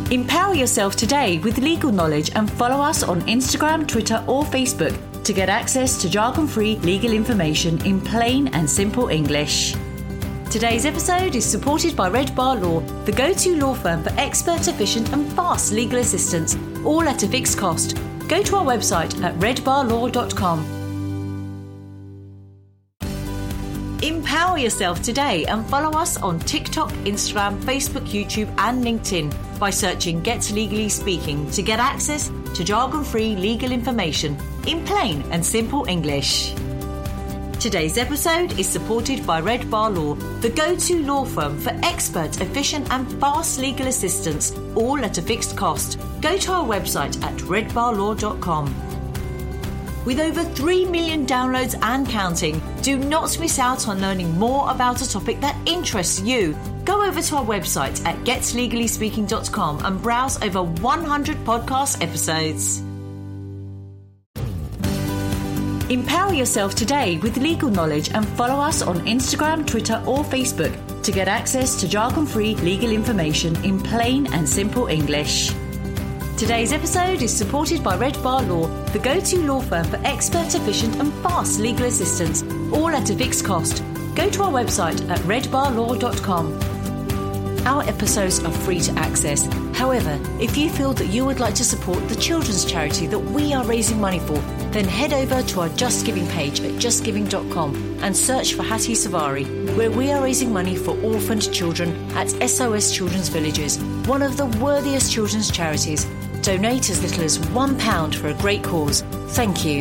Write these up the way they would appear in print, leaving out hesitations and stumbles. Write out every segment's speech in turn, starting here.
Empower yourself today with legal knowledge and follow us on Instagram, Twitter or Facebook to get access to jargon-free legal information in plain and simple English. Today's episode is supported by Red Bar Law, the go-to law firm for expert, efficient and fast legal assistance, all at a fixed cost. Go to our website at redbarlaw.com. Empower yourself today and follow us on TikTok, Instagram, Facebook, YouTube and LinkedIn by searching Get Legally Speaking to get access to jargon-free legal information in plain and simple English. Today's episode is supported by Red Bar Law, the go-to law firm for expert, efficient and fast legal assistance, all at a fixed cost. Go to our website at redbarlaw.com. With over 3 million downloads and counting, do not miss out on learning more about a topic that interests you. Go over to our website at getlegallyspeaking.com and browse over 100 podcast episodes. Empower yourself today with legal knowledge and follow us on Instagram, Twitter or Facebook to get access to jargon-free legal information in plain and simple English. Today's episode is supported by Red Bar Law, the go-to law firm for expert, efficient and fast legal assistance, all at a fixed cost. Go to our website at redbarlaw.com. Our episodes are free to access. However, if you feel that you would like to support the children's charity that we are raising money for, then head over to our Just Giving page at justgiving.com and search for Hattie Savari, where we are raising money for orphaned children at SOS Children's Villages, one of the worthiest children's charities. Donate as little as £1 for a great cause. Thank you.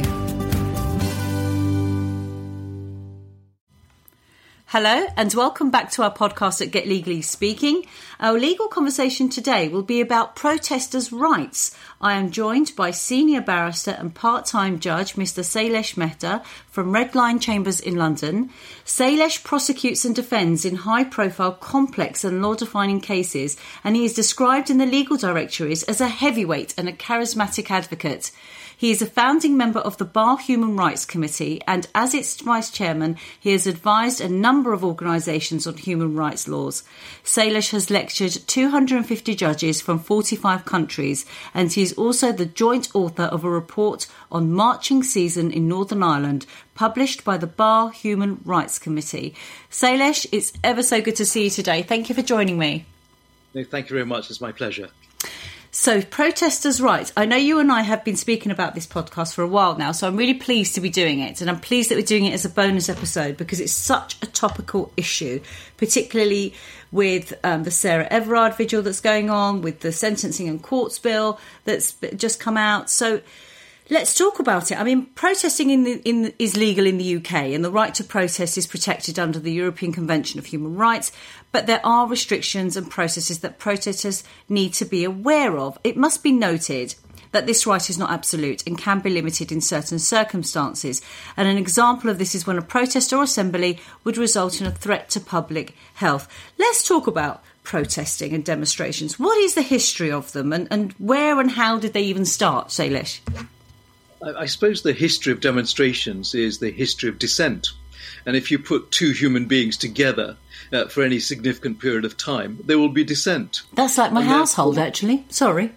Hello and welcome back to our podcast at Get Legally Speaking. Our legal conversation today will be about protesters' rights. I am joined by senior barrister and part-time judge Mr. Sailesh Mehta from Red Line Chambers in London. Sailesh prosecutes and defends in high-profile, complex and law-defining cases, and he is described in the legal directories as a heavyweight and a charismatic advocate. He is a founding member of the Bar Human Rights Committee, and as its vice chairman, he has advised a number of organisations on human rights laws. Sailesh has lectured 250 judges from 45 countries, and he is also the joint author of a report on marching season in Northern Ireland, published by the Bar Human Rights Committee. Sailesh, it's ever so good to see you today. Thank you for joining me. No, thank you very much. It's my pleasure. So, protesters' rights. I know you and I have been speaking about this podcast for a while now, so I'm really pleased to be doing it. And I'm pleased that we're doing it as a bonus episode because it's such a topical issue, particularly with the Sarah Everard vigil that's going on, with the Sentencing and Courts Bill that's just come out. So, let's talk about it. I mean, protesting is legal in the UK, and the right to protest is protected under the European Convention of Human Rights, but there are restrictions and processes that protesters need to be aware of. It must be noted that this right is not absolute and can be limited in certain circumstances. And an example of this is when a protest or assembly would result in a threat to public health. Let's talk about protesting and demonstrations. What is the history of them, and where and how did they even start, Sailesh? I suppose the history of demonstrations is the history of dissent. And if you put two human beings together for any significant period of time, there will be dissent. That's like my household, actually. Sorry.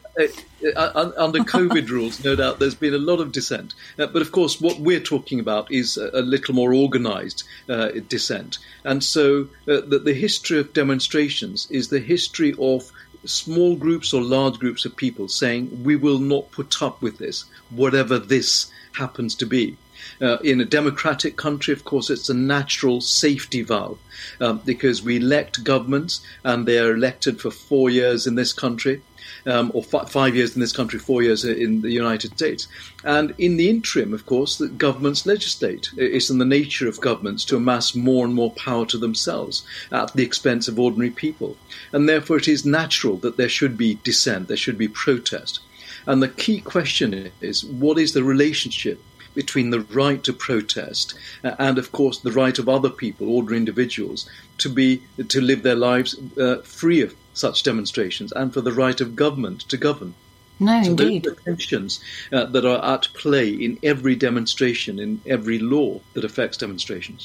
Under COVID rules, no doubt, there's been a lot of dissent. But of course, what we're talking about is a little more organised dissent. And so the history of demonstrations is the history of small groups or large groups of people saying, we will not put up with this, whatever this happens to be. In a democratic country, of course, it's a natural safety valve because we elect governments and they are elected for 4 years in this country, or 5 years in this country, 4 years in the United States. And in the interim, of course, the governments legislate. It's in the nature of governments to amass more and more power to themselves at the expense of ordinary people. And therefore it is natural that there should be dissent, there should be protest. And the key question is, what is the relationship between the right to protest and, of course, the right of other people, ordinary individuals, to live their lives free of such demonstrations, and for the right of government to govern? No, so indeed. Those are the tensions that are at play in every demonstration, in every law that affects demonstrations.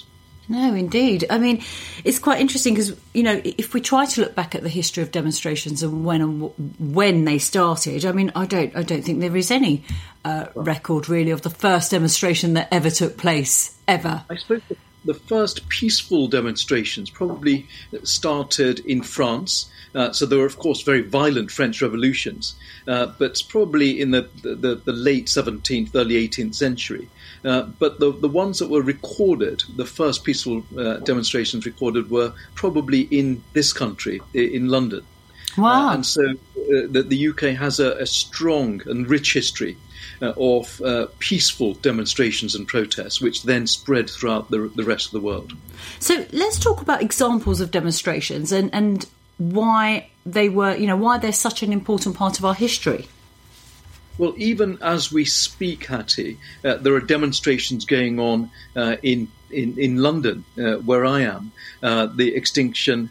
No, indeed. I mean, it's quite interesting because, if we try to look back at the history of demonstrations and when they started, I mean, I don't think there is any record really of the first demonstration that ever took place, ever. I suppose the first peaceful demonstrations probably started in France. So there were, of course, very violent French revolutions, but probably in the late 17th, early 18th century. But the ones that were recorded, the first peaceful demonstrations recorded, were probably in this country, in London. Wow. And so the UK has a strong and rich history of peaceful demonstrations and protests, which then spread throughout the rest of the world. So let's talk about examples of demonstrations and why they were, why they're such an important part of our history. Well, even as we speak, Hattie, there are demonstrations going on in London, where I am. The extinction,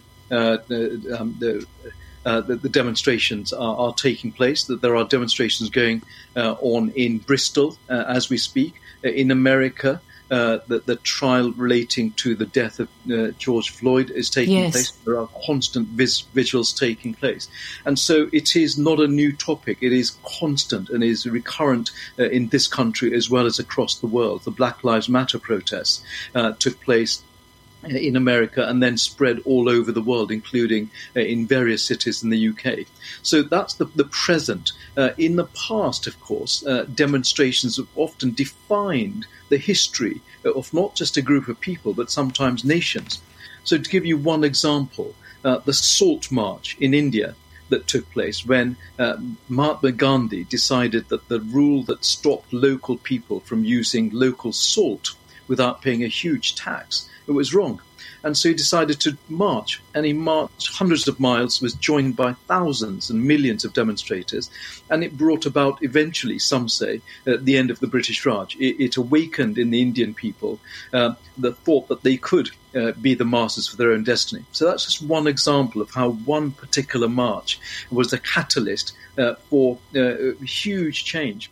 the demonstrations are taking place. That there are demonstrations going on in Bristol as we speak. In America, the trial relating to the death of George Floyd is taking place. There are constant vigils taking place. And so it is not a new topic. It is constant and is recurrent in this country as well as across the world. The Black Lives Matter protests took place in America and then spread all over the world, including in various cities in the UK. So that's the present. In the past, of course, demonstrations have often defined the history of not just a group of people, but sometimes nations. So to give you one example, the Salt March in India that took place when Mahatma Gandhi decided that the rule that stopped local people from using local salt without paying a huge tax, it was wrong. And so he decided to march, and he marched hundreds of miles, was joined by thousands and millions of demonstrators, and it brought about eventually, some say, the end of the British Raj. It awakened in the Indian people the thought that they could be the masters for their own destiny. So that's just one example of how one particular march was a catalyst for huge change.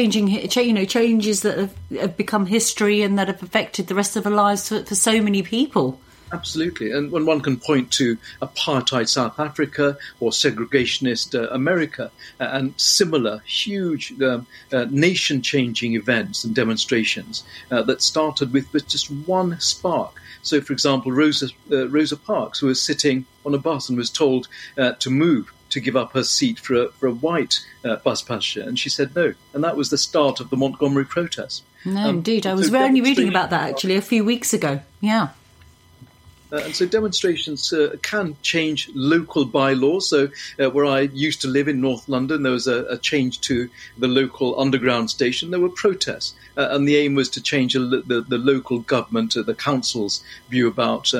Changes that have become history and that have affected the rest of our lives for so many people. Absolutely. And when one can point to apartheid South Africa or segregationist America and similar huge nation-changing events and demonstrations that started with just one spark. So, for example, Rosa Parks, who was sitting on a bus and was told to move, to give up her seat for a white bus passenger, and she said no. And that was the start of the Montgomery protests. No, indeed. I was only reading about that, actually, a few weeks ago. Yeah. And so demonstrations can change local bylaws. So where I used to live in North London, there was a change to the local underground station. There were protests. And the aim was to change the local government, the council's view about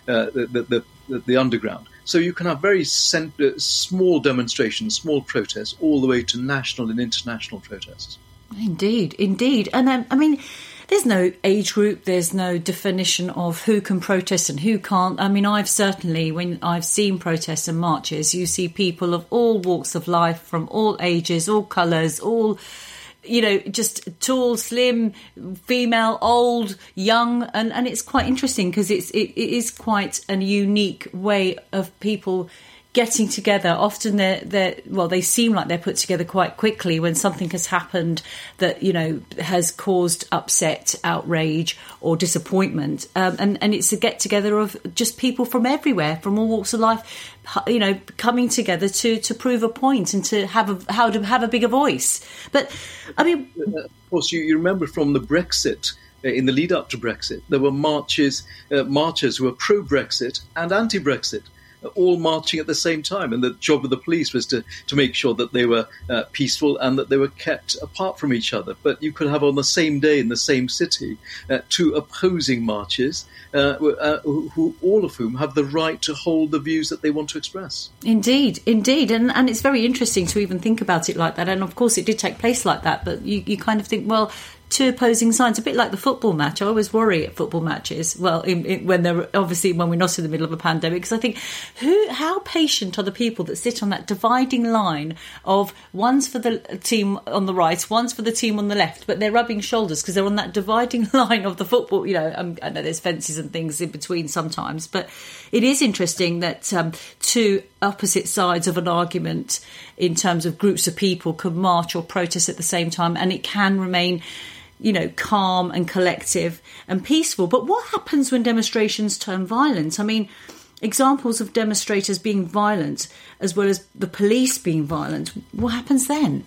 the underground. So you can have very small demonstrations, small protests, all the way to national and international protests. Indeed. And there's no age group, there's no definition of who can protest and who can't. I mean, when I've seen protests and marches, you see people of all walks of life, from all ages, all colours, all, just tall, slim, female, old, young. And it's quite interesting because it is quite a unique way of people getting together. Often they seem like they're put together quite quickly when something has happened that, has caused upset, outrage or disappointment. And it's a get together of just people from everywhere, from all walks of life, coming together to prove a point and to have a bigger voice. But of course, you remember from the Brexit, in the lead up to Brexit, there were marchers who were pro-Brexit and anti-Brexit, all marching at the same time. And the job of the police was to make sure that they were peaceful and that they were kept apart from each other. But you could have on the same day in the same city two opposing marches, who all of whom have the right to hold the views that they want to express. Indeed. And it's very interesting to even think about it like that. And of course it did take place like that. But you kind of think, well, two opposing sides, a bit like the football match. I always worry at football matches. Well, when we're not in the middle of a pandemic, because I think, how patient are the people that sit on that dividing line of one's for the team on the right, one's for the team on the left, but they're rubbing shoulders because they're on that dividing line of the football. I know there's fences and things in between sometimes, but it is interesting that two opposite sides of an argument in terms of groups of people could march or protest at the same time, and it can remain, calm and collective and peaceful. But what happens when demonstrations turn violent? I mean, examples of demonstrators being violent as well as the police being violent, what happens then?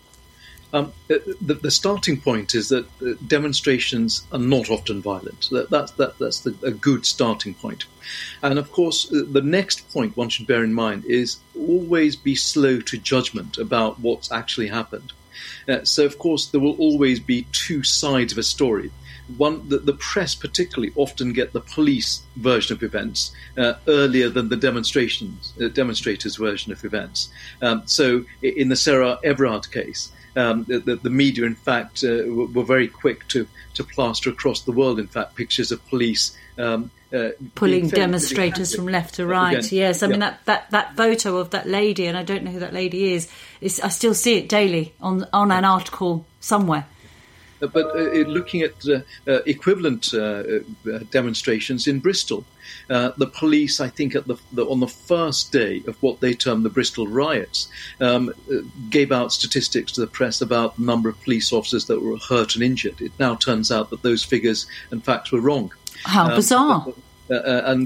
The starting point is that demonstrations are not often violent. That's a good starting point. And of course, the next point one should bear in mind is always be slow to judgment about what's actually happened. So, of course, there will always be two sides of a story. One, the press particularly often get the police version of events earlier than the demonstrators' version of events. So in the Sarah Everard case, the media, in fact, were very quick to plaster across the world, in fact, pictures of police pulling demonstrators from left to right. Again, yes, I mean, that photo of that lady, and I don't know who that lady is I still see it daily on an article somewhere. But looking at equivalent demonstrations in Bristol, the police, I think, on the first day of what they termed the Bristol riots, gave out statistics to the press about the number of police officers that were hurt and injured. It now turns out that those figures and facts were wrong. How bizarre. And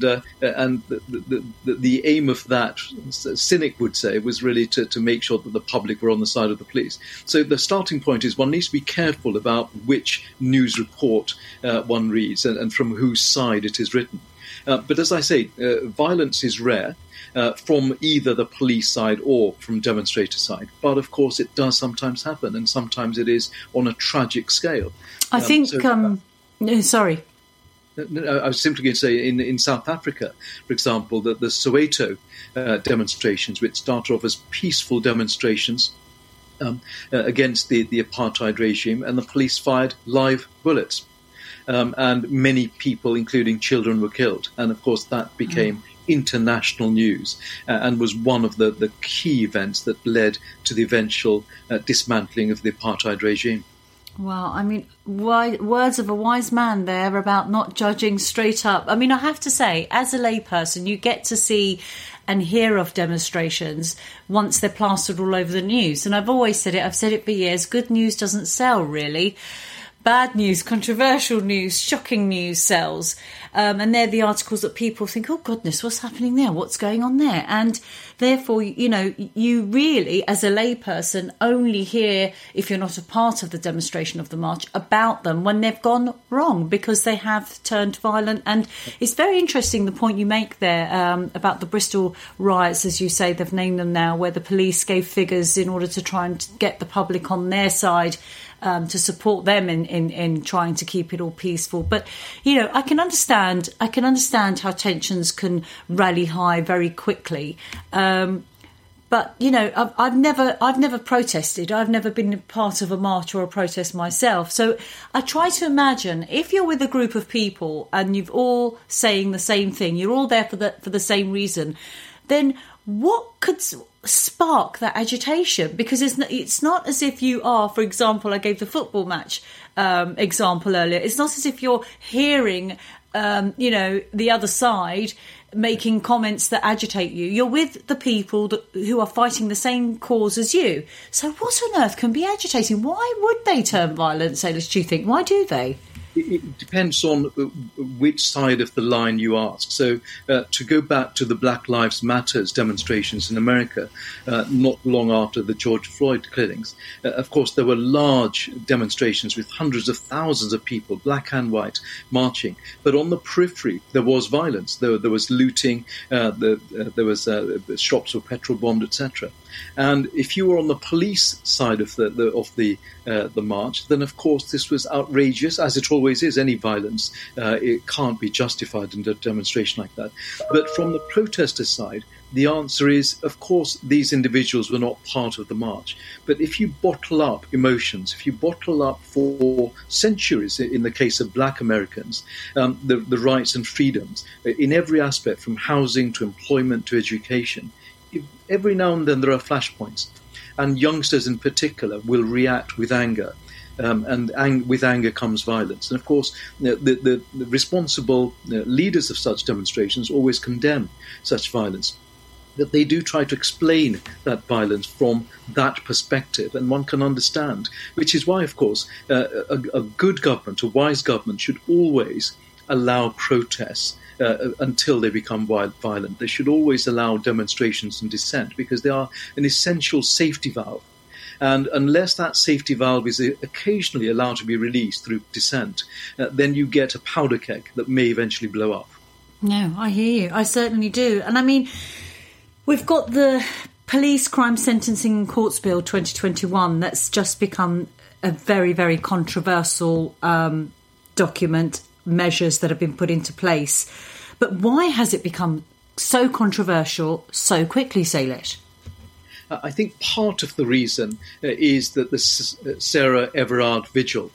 the aim of that, a cynic would say, was really to make sure that the public were on the side of the police. So the starting point is one needs to be careful about which news report one reads and from whose side it is written. But as I say, violence is rare from either the police side or from demonstrator side. But of course, it does sometimes happen, and sometimes it is on a tragic scale. I think. Sorry. I was simply going to say in South Africa, for example, that the Soweto demonstrations, which started off as peaceful demonstrations against the apartheid regime, and the police fired live bullets. And many people, including children, were killed. And of course, that became international news and was one of the key events that led to the eventual dismantling of the apartheid regime. Well, I mean, words of a wise man there about not judging straight up. I mean, I have to say, as a layperson, you get to see and hear of demonstrations once they're plastered all over the news. And I've always said it, I've said it for years, good news doesn't sell, really. Bad news, controversial news, shocking news sells. And they're the articles that people think, oh, goodness, what's happening there? What's going on there? And therefore, you really, as a layperson, only hear, if you're not a part of the demonstration of the march, about them when they've gone wrong because they have turned violent. And it's very interesting, the point you make there about the Bristol riots, as you say, they've named them now, where the police gave figures in order to try and get the public on their side. To support them in trying to keep it all peaceful. But, I can understand how tensions can rally high very quickly. But, I've never protested. I've never been part of a march or a protest myself. So I try to imagine if you're with a group of people and you're all saying the same thing, you're all there for the same reason, then what could spark that agitation? Because it's not as if you are, for example, I gave the football match example earlier. It's not as if you're hearing, the other side making comments that agitate you. You're with the people who are fighting the same cause as you. So what on earth can be agitating? Why would they turn violent, Salish, do you think? Why do they? It depends on which side of the line you ask. So to go back to the Black Lives Matters demonstrations in America, not long after the George Floyd killings, of course, there were large demonstrations with hundreds of thousands of people, black and white, marching. But on the periphery, there was violence. There was looting. There was shops were petrol bombed, etc. And if you were on the police side of the march, then of course this was outrageous, as it always is. Any violence, it can't be justified in a demonstration like that. But from the protester side, the answer is, of course, these individuals were not part of the march. But if you bottle up emotions, if you bottle up for centuries, in the case of black Americans, the rights and freedoms, in every aspect, from housing to employment to education, every now and then there are flashpoints. And youngsters in particular will react with anger. With anger comes violence. And of course, the responsible leaders of such demonstrations always condemn such violence. That they do try to explain that violence from that perspective, and one can understand. Which is why, of course, a good government, a wise government, should always allow protests until they become violent. They should always allow demonstrations and dissent, because they are an essential safety valve. And unless that safety valve is occasionally allowed to be released through dissent, then you get a powder keg that may eventually blow up. No, I hear you. I certainly do. And I mean, we've got the Police Crime Sentencing and Courts Bill 2021 that's just become a very, very controversial document, measures that have been put into place. But why has it become so controversial so quickly, Salish? I think part of the reason is that the Sarah Everard Vigil,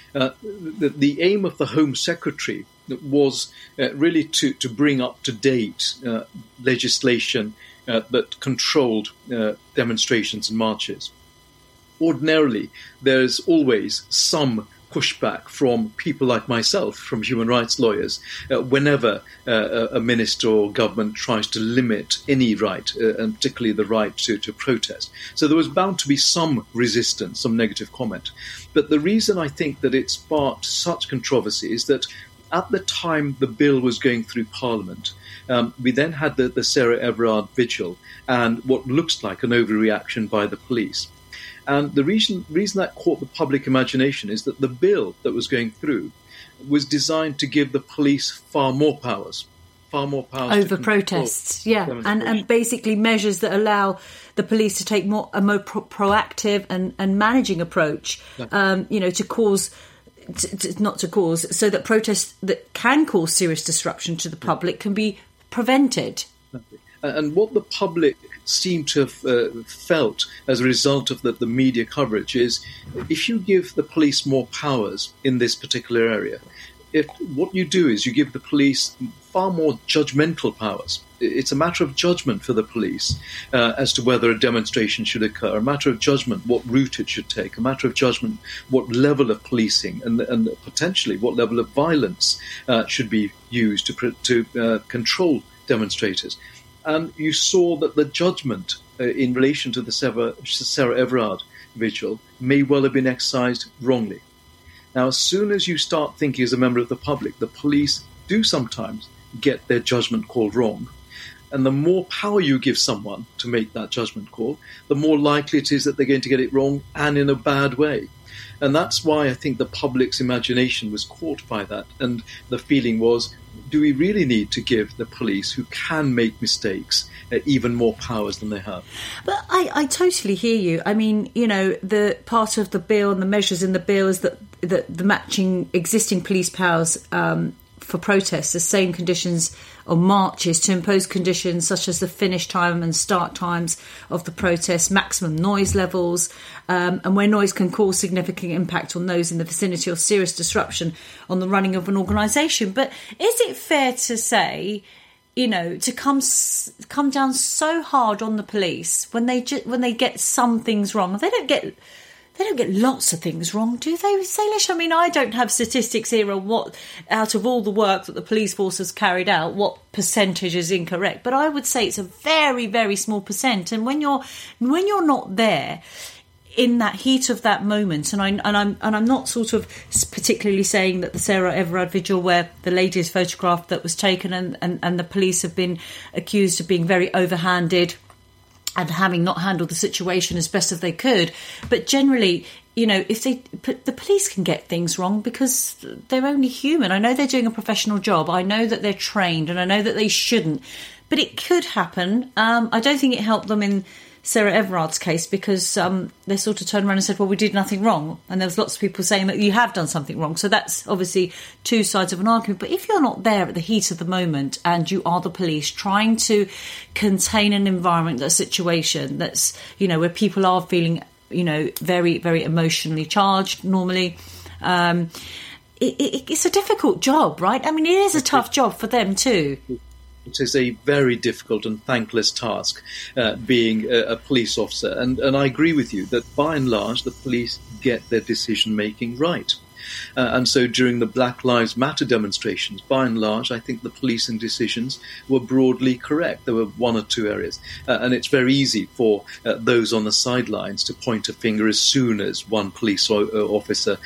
the aim of the Home Secretary was really to bring up to date legislation that controlled demonstrations and marches. Ordinarily, there's always some pushback from people like myself, from human rights lawyers, whenever a minister or government tries to limit any right, and particularly the right to protest. So there was bound to be some resistance, some negative comment. But the reason I think that it sparked such controversy is that at the time the bill was going through Parliament, we then had the Sarah Everard Vigil and what looks like an overreaction by the police. And the reason that caught the public imagination is that the bill that was going through was designed to give the police far more powers over protests, and basically measures that allow the police to take a more proactive and managing approach, so that protests that can cause serious disruption to the public can be prevented. And what the public seem to have felt as a result of the media coverage is, if you give the police more powers in this particular area, what you do is you give the police far more judgmental powers. It's a matter of judgment for the police as to whether a demonstration should occur, a matter of judgment what route it should take, a matter of judgment what level of policing and potentially what level of violence should be used to control demonstrators. And you saw that the judgment in relation to the Sarah Everard Vigil may well have been exercised wrongly. Now, as soon as you start thinking as a member of the public, the police do sometimes get their judgment called wrong. And the more power you give someone to make that judgment call, the more likely it is that they're going to get it wrong and in a bad way. And that's why I think the public's imagination was caught by that. And the feeling was, do we really need to give the police, who can make mistakes, even more powers than they have? But I totally hear you. I mean, the part of the bill and the measures in the bill is that the matching existing police powers for protests, the same conditions or marches, to impose conditions such as the finish time and start times of the protest, maximum noise levels, and where noise can cause significant impact on those in the vicinity or serious disruption on the running of an organisation. But is it fair to say, to come down so hard on the police when they get some things wrong? They don't get lots of things wrong, do they, Salish? I mean, I don't have statistics here on what, out of all the work that the police force has carried out, what percentage is incorrect. But I would say it's a very, very small percent. And when you're not there in that heat of that moment, and I'm not sort of particularly saying that the Sarah Everard Vigil, where the lady's photograph that was taken and the police have been accused of being very overhanded and having not handled the situation as best as they could. But generally, if the police can get things wrong because they're only human. I know they're doing a professional job. I know that they're trained, and I know that they shouldn't. But it could happen. I don't think it helped them in Sarah Everard's case, because they sort of turned around and said, well, we did nothing wrong. And there was lots of people saying that you have done something wrong. So that's obviously two sides of an argument. But if you're not there at the heat of the moment and you are the police trying to contain an environment, a situation that's, where people are feeling, very, very emotionally charged normally, it's a difficult job, right? I mean, it is a tough job for them too. It is a very difficult and thankless task, being a police officer. And I agree with you that by and large, the police get their decision-making right. And so during the Black Lives Matter demonstrations, by and large, I think the policing decisions were broadly correct. There were one or two areas. And it's very easy for those on the sidelines to point a finger as soon as one police officer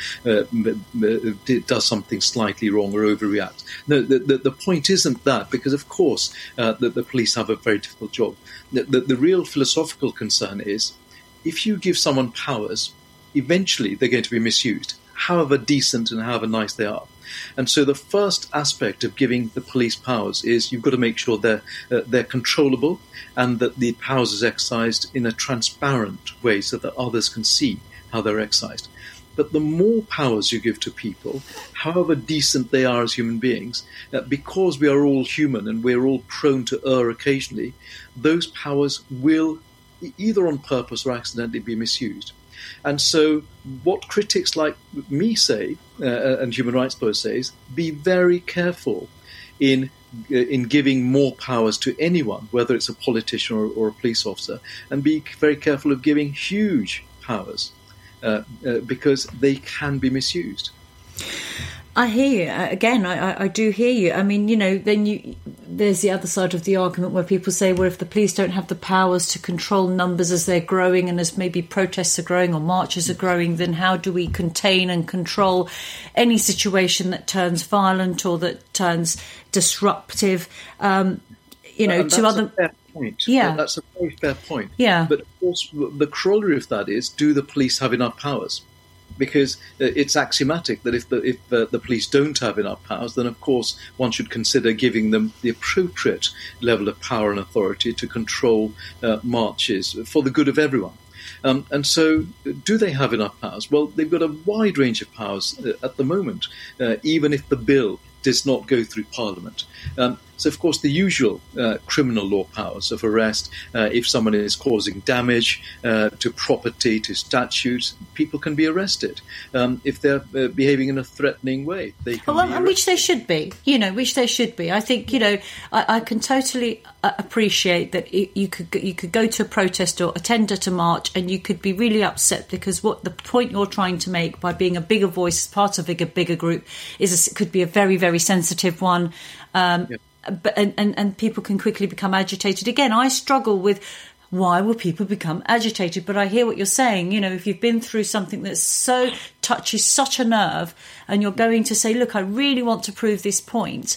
does something slightly wrong or overreacts. No, the point isn't that, because, of course, the police have a very difficult job. The real philosophical concern is if you give someone powers, eventually they're going to be misused, however decent and however nice they are. And so the first aspect of giving the police powers is you've got to make sure they're controllable and that the powers is exercised in a transparent way so that others can see how they're exercised. But the more powers you give to people, however decent they are as human beings, because we are all human and we're all prone to err occasionally, those powers will either on purpose or accidentally be misused. And so what critics like me say, and human rights lawyers say, is be very careful in giving more powers to anyone, whether it's a politician or a police officer, and be very careful of giving huge powers because they can be misused. I hear you. Again, I do hear you. I mean, then there's the other side of the argument where people say, well, if the police don't have the powers to control numbers as they're growing and as maybe protests are growing or marches are growing, then how do we contain and control any situation that turns violent or that turns disruptive? That's to other. A fair point. Yeah, that's a very fair point. Yeah, but of course, the corollary of that is: do the police have enough powers? Because it's axiomatic that if the police don't have enough powers, then of course one should consider giving them the appropriate level of power and authority to control marches for the good of everyone. And so, do they have enough powers? Well, they've got a wide range of powers at the moment, even if the bill does not go through Parliament. So, of course, the usual criminal law powers of arrest, if someone is causing damage to property, to statutes, people can be arrested. If they're behaving in a threatening way, they can be arrested. Which they should be, which they should be. I think, I can totally appreciate that you could go to a protest or attend at a march and you could be really upset because what the point you're trying to make by being a bigger voice, part of a bigger group, could be a very, very sensitive one. But and people can quickly become agitated. Again, I struggle with why will people become agitated? But I hear what you're saying. If you've been through something that touches such a nerve and you're going to say, look, I really want to prove this point.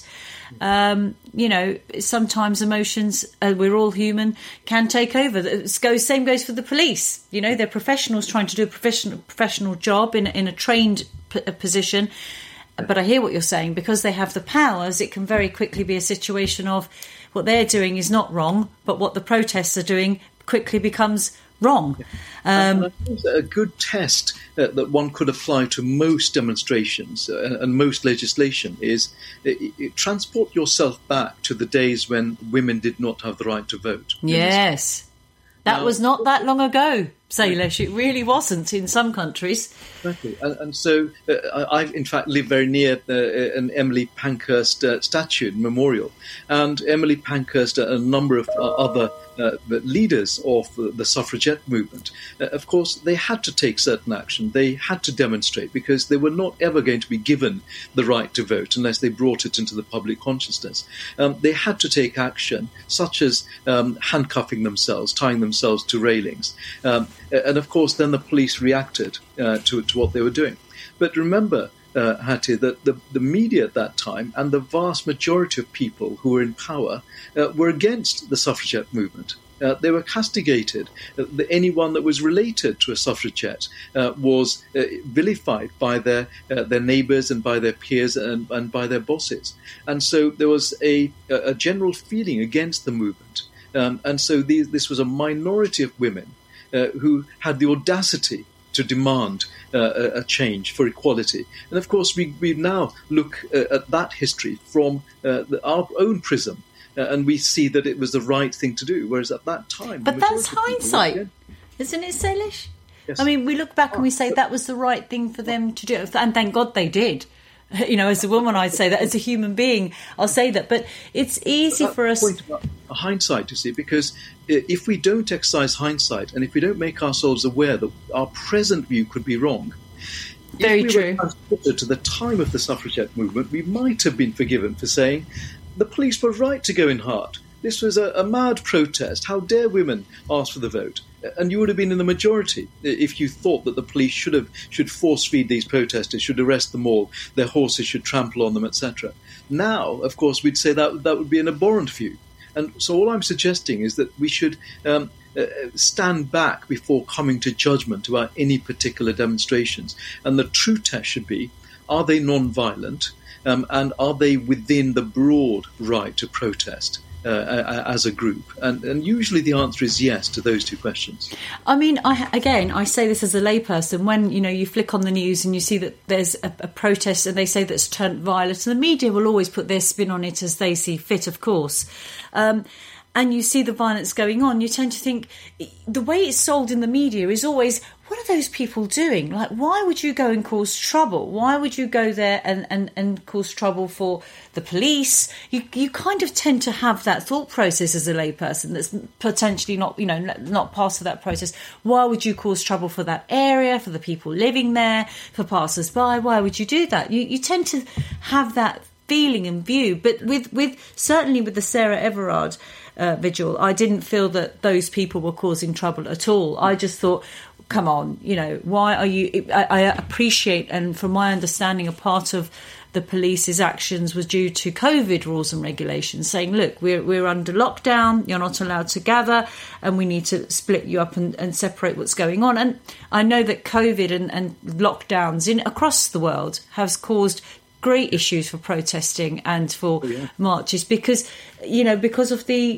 Sometimes emotions, we're all human, can take over. Same goes for the police. They're professionals trying to do a professional job in a trained position. But I hear what you're saying. Because they have the powers, it can very quickly be a situation of what they're doing is not wrong, but what the protests are doing quickly becomes wrong. And I think a good test that one could apply to most demonstrations and most legislation is transport yourself back to the days when women did not have the right to vote. Yes. That was not that long ago, Sailesh. It really wasn't in some countries. Exactly. And so I, in fact, live very near an Emily Pankhurst statue and memorial. And Emily Pankhurst and a number of other leaders of the suffragette movement, of course, they had to take certain action. They had to demonstrate because they were not ever going to be given the right to vote unless they brought it into the public consciousness. They had to take action, such as handcuffing themselves, tying themselves to railings. And of course, then the police reacted to what they were doing. But remember, Hattie, that the media at that time and the vast majority of people who were in power were against the suffragette movement. They were castigated. Anyone that was related to a suffragette was vilified by their neighbours and by their peers and by their bosses. And so there was a general feeling against the movement. And so this was a minority of women who had the audacity to demand a change for equality. And of course, we now look at that history from our own prism, and we see that it was the right thing to do, whereas at that time... But that's hindsight, isn't it, Salish? Yes. I mean, we look back and we say that was the right thing for them to do, and thank God they did. You know, as a woman, I'd say that. As a human being, I'll say that. But it's easy for us... Point about hindsight, you see, because if we don't exercise hindsight and if we don't make ourselves aware that our present view could be wrong... Very true. If we were transported to the time of the suffragette movement, we might have been forgiven for saying the police were right to go in hard. This was a mad protest. How dare women ask for the vote? And you would have been in the majority if you thought that the police should force feed these protesters, should arrest them all, their horses should trample on them, etc. Now, of course, we'd say that would be an abhorrent view. And so all I'm suggesting is that we should stand back before coming to judgment about any particular demonstrations. And the true test should be, are they non-violent, and are they within the broad right to protest? As a group, and usually the answer is yes to those two questions. I mean, I say this as a layperson. When you flick on the news and you see that there's a protest and they say that's turned violent, and the media will always put their spin on it as they see fit, of course. And you see the violence going on, you tend to think the way it's sold in the media is always, what are those people doing? Like, why would you go and cause trouble? Why would you go there and cause trouble for the police? You kind of tend to have that thought process as a layperson that's potentially not part of that process. Why would you cause trouble for that area, for the people living there, for passers-by? Why would you do that? You tend to have that feeling and view. But certainly with the Sarah Everard vigil, I didn't feel that those people were causing trouble at all. I just thought, come on, why are you... I appreciate, and from my understanding, a part of the police's actions was due to COVID rules and regulations, saying, look, we're under lockdown, you're not allowed to gather, and we need to split you up and separate what's going on. And I know that COVID and lockdowns across the world has caused great issues for protesting and for marches because of the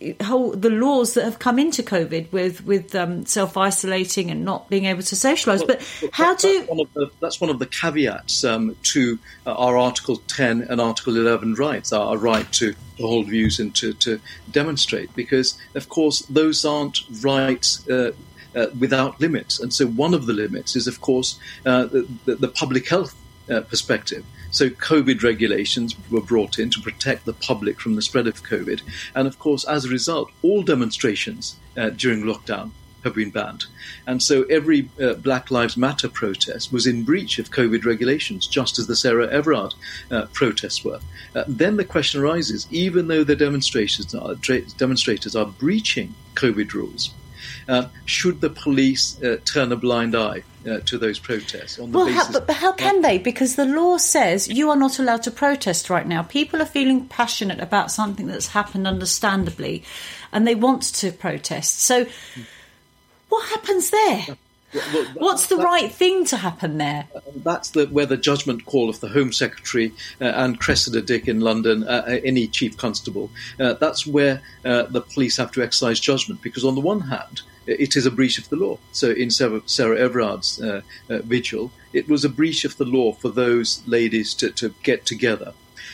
laws that have come into COVID with self-isolating and not being able to socialise. That's one of the caveats to our Article 10 and Article 11 rights, our right to hold views and to demonstrate, because, of course, those aren't rights without limits. And so one of the limits is, of course, the public health perspective. So COVID regulations were brought in to protect the public from the spread of COVID. And of course, as a result, all demonstrations during lockdown have been banned. And so every Black Lives Matter protest was in breach of COVID regulations, just as the Sarah Everard protests were. Then the question arises, even though the demonstrators are breaching COVID rules, should the police turn a blind eye to those protests? But how can they? Because the law says you are not allowed to protest right now. People are feeling passionate about something that's happened, understandably, and they want to protest. So what happens there? What's the right thing to happen there? That's where the judgment call of the Home Secretary and Cressida Dick in London, any Chief Constable, that's where the police have to exercise judgment, because on the one hand, it is a breach of the law. So in Sarah Everard's vigil, it was a breach of the law for those ladies to get together.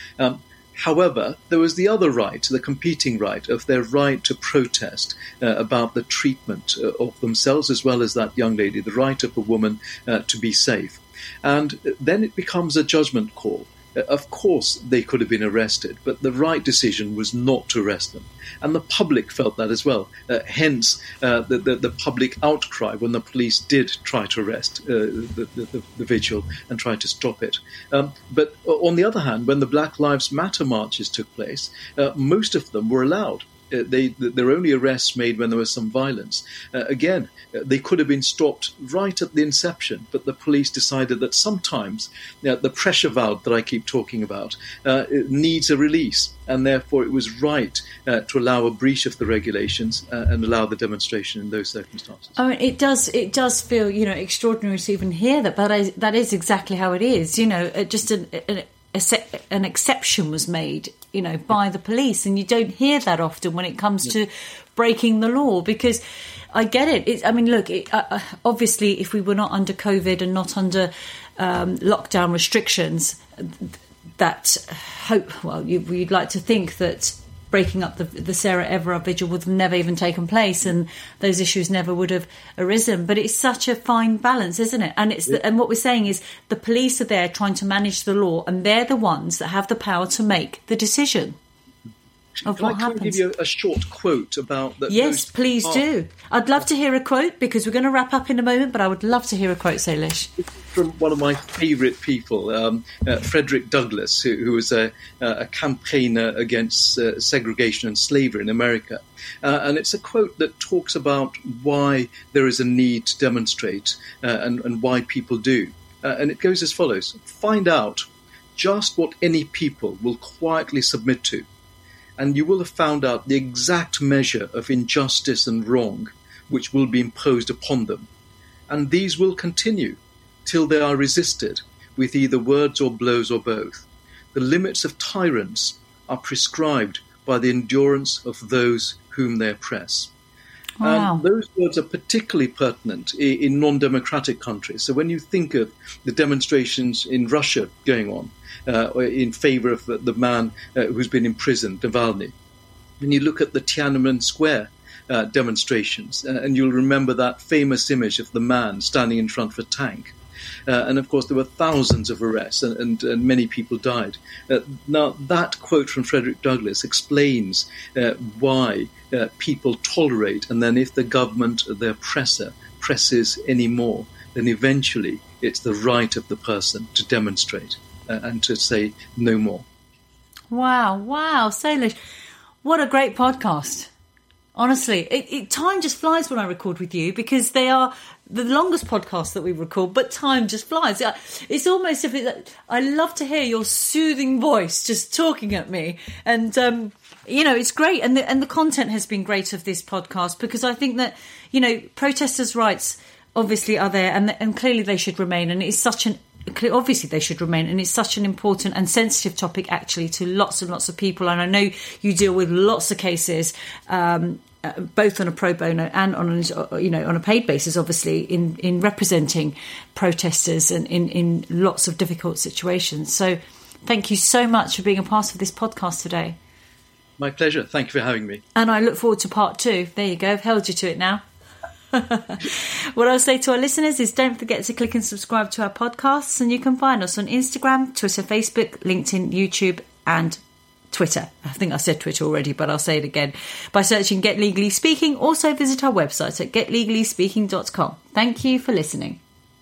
However, there was the other right, the competing right, of their right to protest about the treatment of themselves as well as that young lady, the right of a woman to be safe. And then it becomes a judgment call. Of course, they could have been arrested, but the right decision was not to arrest them. And the public felt that as well. Hence, the public outcry when the police did try to arrest the vigil and try to stop it. But on the other hand, when the Black Lives Matter marches took place, most of them were allowed. There were only arrests made when there was some violence. Again, they could have been stopped right at the inception, but the police decided that sometimes the pressure valve that I keep talking about needs a release, and therefore it was right to allow a breach of the regulations and allow the demonstration in those circumstances. I mean, it does feel extraordinary to even hear that, but that is exactly how it is. Just an exception was made, by the police, and you don't hear that often when it comes to breaking the law, because I get it. Obviously, if we were not under COVID and not under lockdown restrictions, you'd like to think that breaking up the Sarah Everard vigil would have never even taken place, and those issues never would have arisen. But it's such a fine balance, isn't it? And and what we're saying is the police are there trying to manage the law, and they're the ones that have the power to make the decision of what happens. Can I give you a short quote about that? Yes, please do. I'd love to hear a quote, because we're going to wrap up in a moment, but I would love to hear a quote, Sailesh. From one of my favourite people, Frederick Douglass, who was a campaigner against segregation and slavery in America. And it's a quote that talks about why there is a need to demonstrate and why people do. And it goes as follows: find out just what any people will quietly submit to, and you will have found out the exact measure of injustice and wrong which will be imposed upon them. And these will continue till they are resisted with either words or blows or both. The limits of tyrants are prescribed by the endurance of those whom they oppress. Wow. And those words are particularly pertinent in non-democratic countries. So when you think of the demonstrations in Russia going on in favour of the man who's been imprisoned, Navalny, when you look at the Tiananmen Square demonstrations, and you'll remember that famous image of the man standing in front of a tank. And of course, there were thousands of arrests and many people died. Now, that quote from Frederick Douglass explains why people tolerate, and then if the government, the oppressor, presses any more, then eventually it's the right of the person to demonstrate and to say no more. Wow, Sailesh, what a great podcast. Honestly, time just flies when I record with you, because they are the longest podcasts that we record, but time just flies. It's almost I love to hear your soothing voice just talking at me. And, it's great. And the content has been great of this podcast, because I think that, protesters' rights obviously are there, and clearly they should remain. And it's obviously they should remain, and it's such an important and sensitive topic actually to lots and lots of people. And I know you deal with lots of cases, both on a pro bono and on a paid basis, obviously in representing protesters and in lots of difficult situations. So thank you so much for being a part of this podcast today. My pleasure. Thank you for having me. And I look forward to part 2. There you go. I've held you to it now. What I'll say to our listeners is don't forget to click and subscribe to our podcasts, and you can find us on Instagram, Twitter, Facebook, LinkedIn, YouTube and Twitter. I think I said Twitter already, but I'll say it again by searching Get Legally Speaking. Also visit our website at getlegallyspeaking.com. Thank you for listening.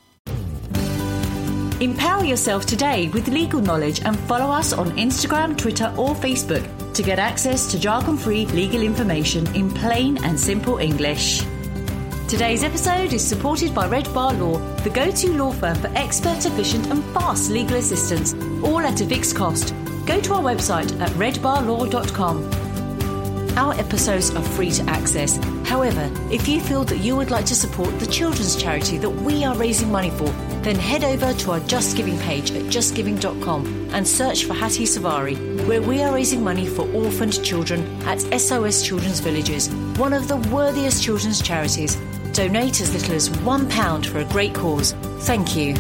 Empower yourself today with legal knowledge and follow us on Instagram, Twitter or Facebook to get access to jargon-free legal information in plain and simple English. Today's episode is supported by Red Bar Law, the go-to law firm for expert, efficient and fast legal assistance, all at a fixed cost. Go to our website at redbarlaw.com. Our episodes are free to access. However, if you feel that you would like to support the children's charity that we are raising money for, then head over to our Just Giving page at justgiving.com and search for Hattie Savari, where we are raising money for orphaned children at SOS Children's Villages, one of the worthiest children's charities. Donate as little as £1 for a great cause. Thank you.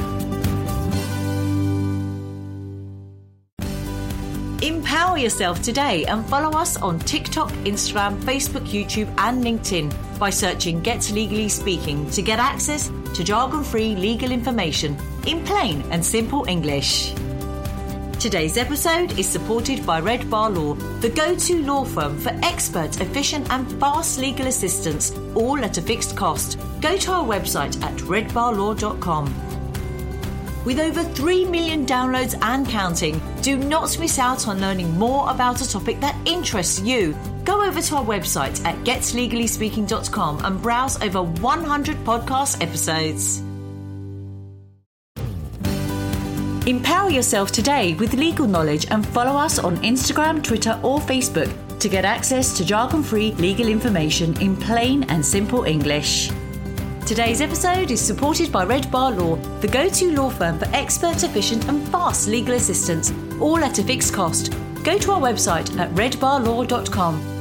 Empower yourself today and follow us on TikTok, Instagram, Facebook, YouTube and LinkedIn by searching Get Legally Speaking to get access to jargon-free legal information in plain and simple English. Today's episode is supported by Red Bar Law, the go-to law firm for expert, efficient and fast legal assistance, all at a fixed cost. Go to our website at redbarlaw.com. With over 3 million downloads and counting, do not miss out on learning more about a topic that interests you. Go over to our website at getlegallyspeaking.com and browse over 100 podcast episodes. Empower yourself today with legal knowledge and follow us on Instagram, Twitter or Facebook to get access to jargon-free legal information in plain and simple English. Today's episode is supported by Red Bar Law, the go-to law firm for expert, efficient and fast legal assistance, all at a fixed cost. Go to our website at redbarlaw.com.